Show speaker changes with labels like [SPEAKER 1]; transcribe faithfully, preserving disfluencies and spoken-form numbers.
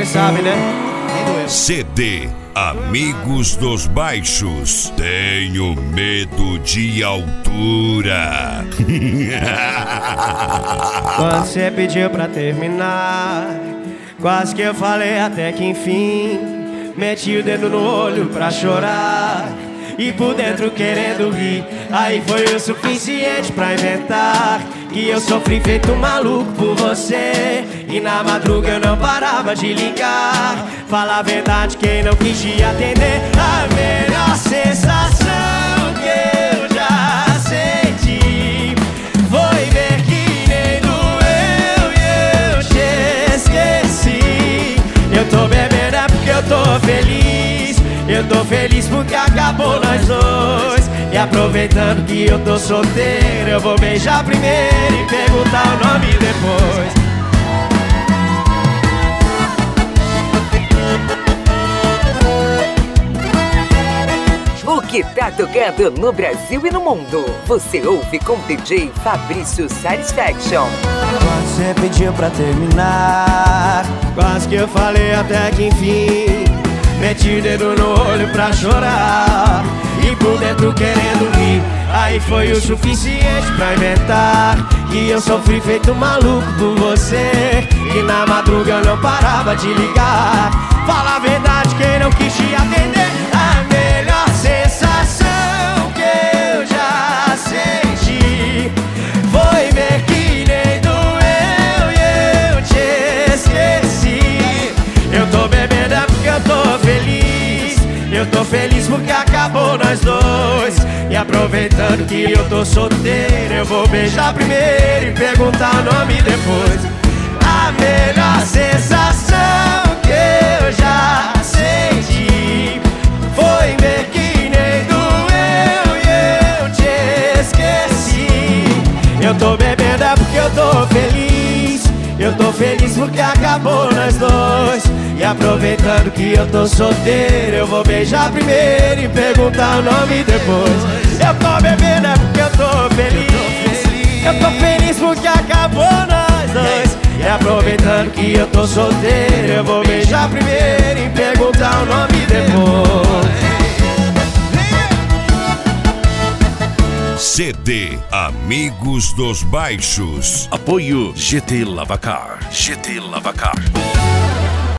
[SPEAKER 1] cê sabe, né?
[SPEAKER 2] C D Amigos dos Baixos. Tenho medo de altura.
[SPEAKER 1] Quando cê pediu pra terminar, quase que eu falei até que enfim. Meti o dedo no olho pra chorar e por dentro querendo rir. Aí foi o suficiente pra inventar que eu sofri feito um maluco por você. E na madruga eu não parava de ligar. Fala a verdade, quem não quis te atender. A melhor sensação que eu já senti foi ver que nem doeu e eu te esqueci. Eu tô bebendo é porque eu tô feliz. Eu tô feliz porque acabou nós dois. E aproveitando que eu tô solteiro, eu vou beijar primeiro e perguntar o nome depois.
[SPEAKER 3] O que tá tocando no Brasil e no mundo, você ouve com D J Fabrício Satisfaction.
[SPEAKER 1] Quando você pediu pra terminar, quase que eu falei até que enfim. Meti o dedo no olho pra chorar e por dentro querendo rir. Aí foi o suficiente pra inventar que eu sofri feito um maluco por você. E na madruga eu não parava de ligar. Fala a verdade, quem não quis te atender. A melhor sensação que eu já senti foi ver que nem doeu e eu te esqueci. Eu tô bebendo é porque eu tô feliz. Eu tô feliz porque acabou nós dois. E aproveitando que eu tô solteiro, eu vou beijar primeiro e perguntar o nome depois. A melhor sensação que eu já senti foi ver que nem doeu e eu te esqueci. Eu tô bebendo é porque eu tô feliz. Eu tô feliz porque acabou nós dois. E aproveitando que eu tô solteiro, eu vou beijar primeiro e perguntar o nome depois. Eu tô bebendo é porque eu tô feliz. Eu tô feliz porque acabou nós dois. E aproveitando que eu tô solteiro, eu vou beijar primeiro e perguntar o nome depois.
[SPEAKER 2] C D Amigos dos Baixos.
[SPEAKER 4] Apoio G T Lavacar. G T Lavacar.